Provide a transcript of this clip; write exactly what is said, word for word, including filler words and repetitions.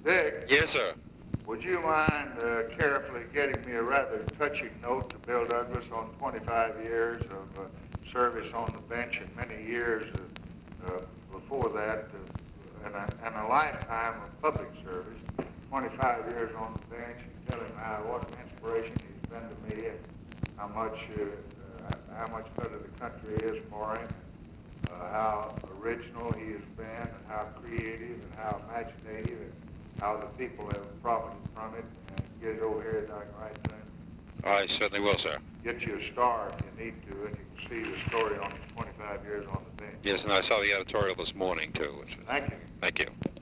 Dick, Yes, sir. would you mind uh, carefully getting me a rather touching note to Bill Douglas on twenty-five years of uh, service on the bench and many years uh, uh, before that, uh, and, a, and a lifetime of public service, twenty-five years on the bench, and tell him how, what an inspiration he's been to me and how much, uh, uh, how much better the country is for him, uh, how original he has been, and how creative and how imaginative, and how the people have profited from it, and get it over here at Doc Right Thing. I certainly will, sir. Get you a star if you need to, and you can see the story on his twenty-five years on the bench. Yes, and I saw the editorial this morning, too. Which was, Thank you. Thank you.